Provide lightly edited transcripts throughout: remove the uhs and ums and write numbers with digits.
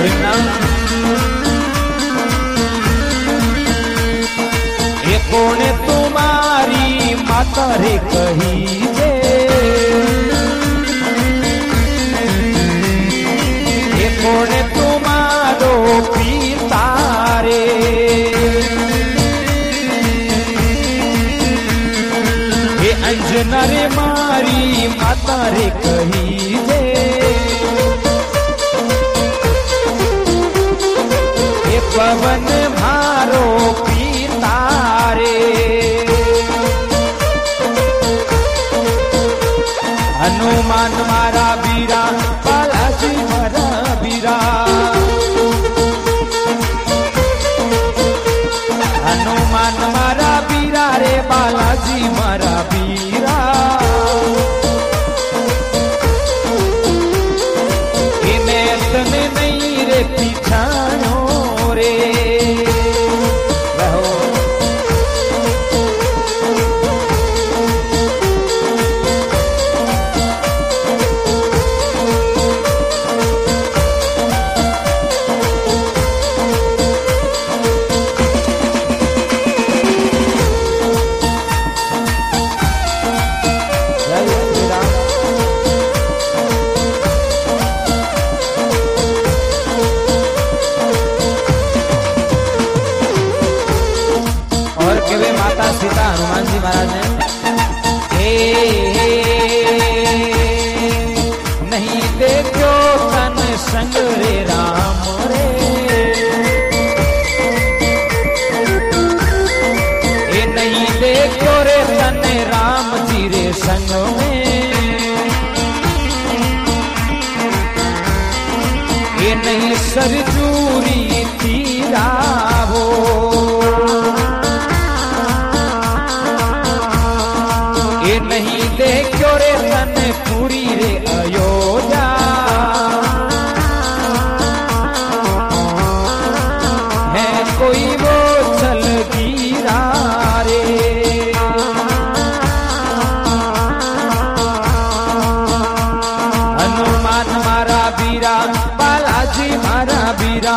ये कोने तुम्हारी माता रे कही जे, ये कोने तुम्हारो पिता रे, ये अंजना रे मारी माता रे कही जे, ये पवन मारो पिता रे, हनुमान मारा बीरा बालाजी मारा बीरा, हनुमान मारा बीरा रे बालाजी मारा बीरा, इन्हें तने नहीं रे पिछानो रे रहो, सीता हनुमान जी महाराज ने नहीं देखो तन संग रे राम रे, ये नहीं देखो रे तन राम जी रे संग में, ये नहीं सरजूरी तीरा हो, ये नहीं देखो रे तन पूरी रे अयोध्या, है कोई वो चल गिरा रे, हनुमान मारा बीरा बालाजी मारा बीरा,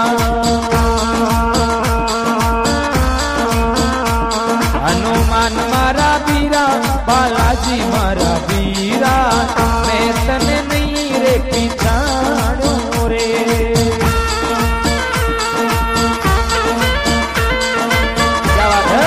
हनुमान मारा बीरा बालाजी मारा बीरा, मैं तने नहीं रे पिछाड़ू रे, क्या बात है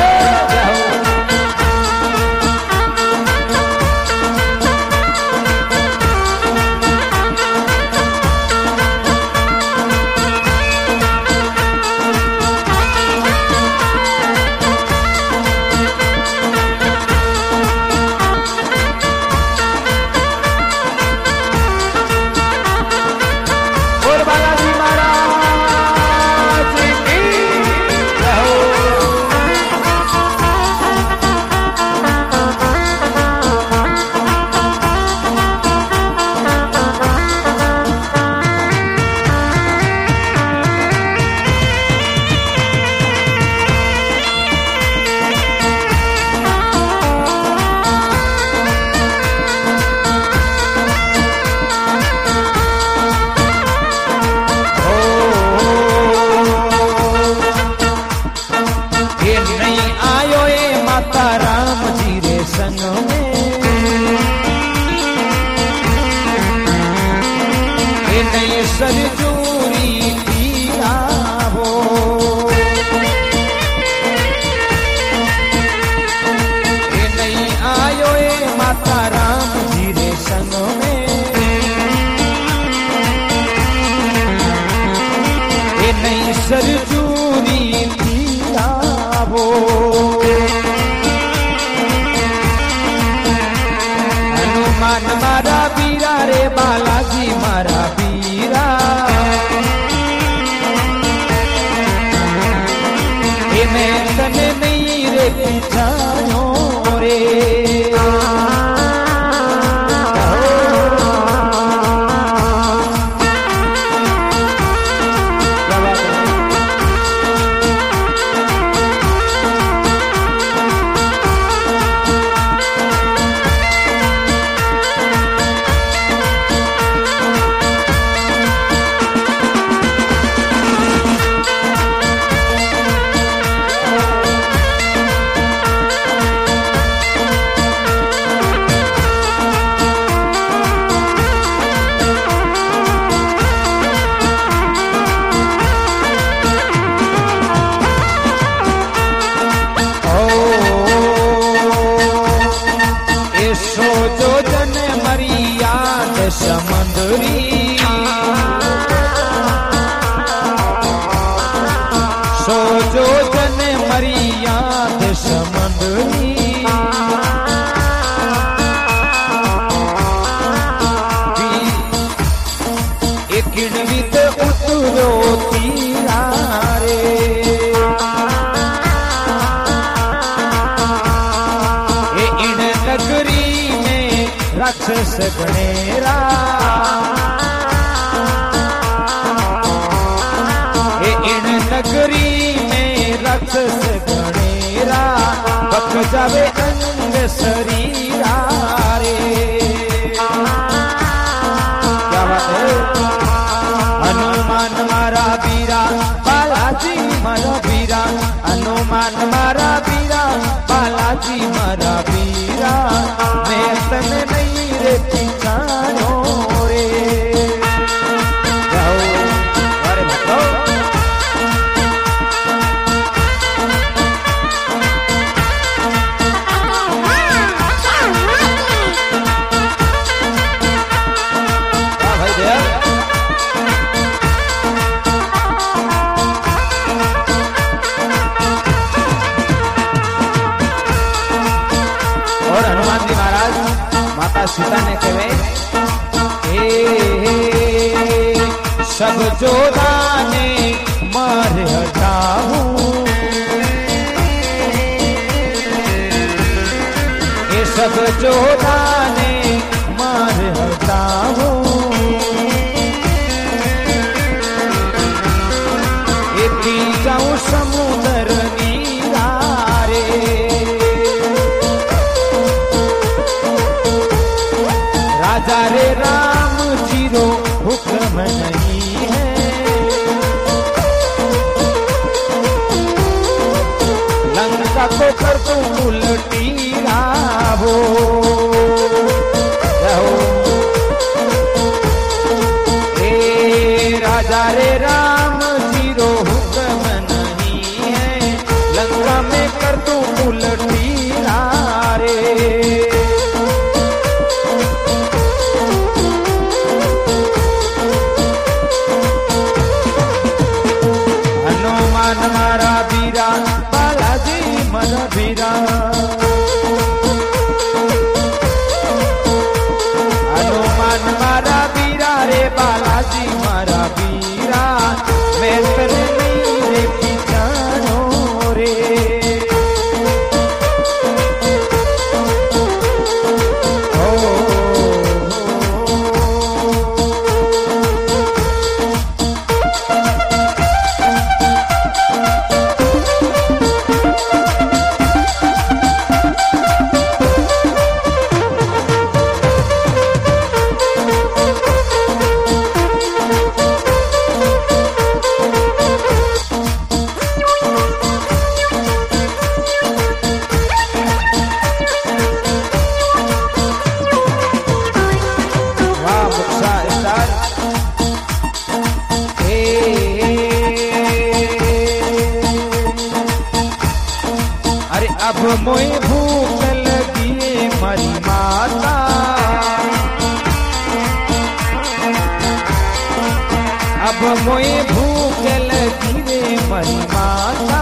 सरजूरी पीरा हो, ये नहीं आयो ए माता राम जी रे संग में, ये नहीं सरजूरी पीरा हो, हनुमान मारा बीरा रे बालाजी मारा बीरा, इन्हें तने नहीं रे पिछाड़ो रे, समंदरी सोजो जन मरिया समंदरी किणवित उतरो तीरा रे इन नगरी में राक्षस गणेरा इन नगरी में राक्षस गणेरा बक जावे अंग शरीरा रे क्या बात है हनुमान मारा वीरा बालाजी मारा वीरा हनुमान मारा वीरा बालाजी मारा वीरा मैं तन नहीं रे पिछानो रे जाओ अरे बताओ भाई देव माता सीता ने कहे सब जोधा ने मार हटाऊं ये सब जोधा ने मार हटाऊं ये पी जाऊं समुद्र नीरा रे राजा रे राम जी रो हुक्म नहीं है लंका को कर तू उल्टी राहो राजा रे राम जी रो हुक्म नहीं है लंका में कर तू उल्टी रे हनुमान मारा वीरा बालाजी मारा वीरा हनुमान मारा वीरा रे बालाजी मारा वीरा मैं तेरे नहीं रे पिछानो रे अब मोए भूख लगी मरी माता अब मोए भूख लगी रे मरी माता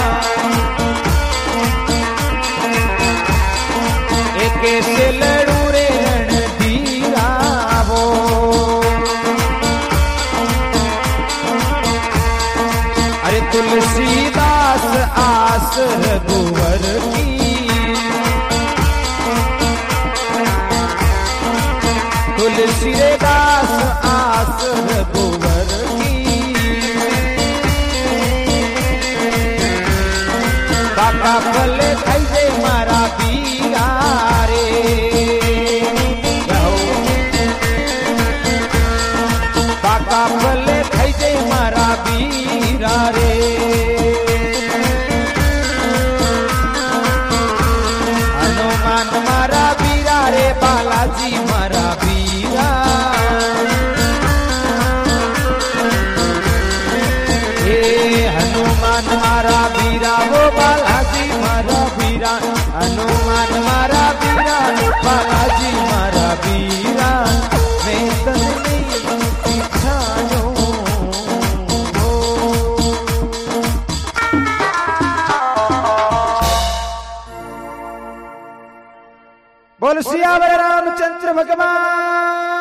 एक से लड़ू रे रणधीरा वो अरे तुलसीदास आस रघुवर की तुलसीदास आस रघुवर की काका फल खाइजे मारा पीरा रे काका फल खाइजे मारा पीरा रे मारा वीरा रे बालाजी मारा वीरा हे हनुमान मारा वीरा वो बालाजी मारा वीरा हनुमान मारा वीरा बालाजी मारा वीरा मैं बोल सियावर रामचंद्र भगवान।